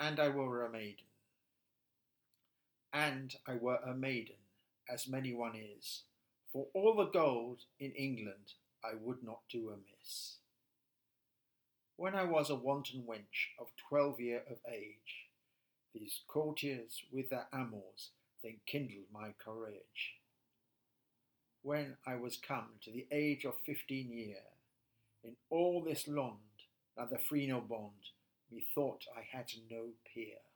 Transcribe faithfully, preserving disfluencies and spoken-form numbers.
and I were a maiden, and I were a maiden, as many one is, for all the gold in England I would not do amiss. When I was a wanton wench of twelve year of age, these courtiers with their amours then kindled my courage. When I was come to the age of fifteen year, in all this land, neither free nor bond, methought I had no peer.